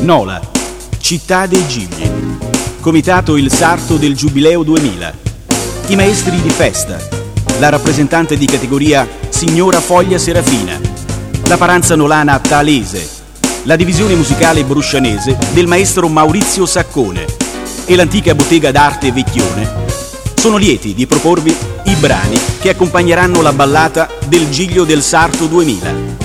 Nola, città dei Gigli. Comitato Il Sarto del Giubileo 2000. I maestri di festa. La rappresentante di categoria Signora Foglia Serafina. La paranza nolana Talese. La divisione musicale bruscianese del maestro Maurizio Saccone e l'antica bottega d'arte Vecchione sono lieti di proporvi i brani che accompagneranno la ballata del Giglio del Sarto 2000.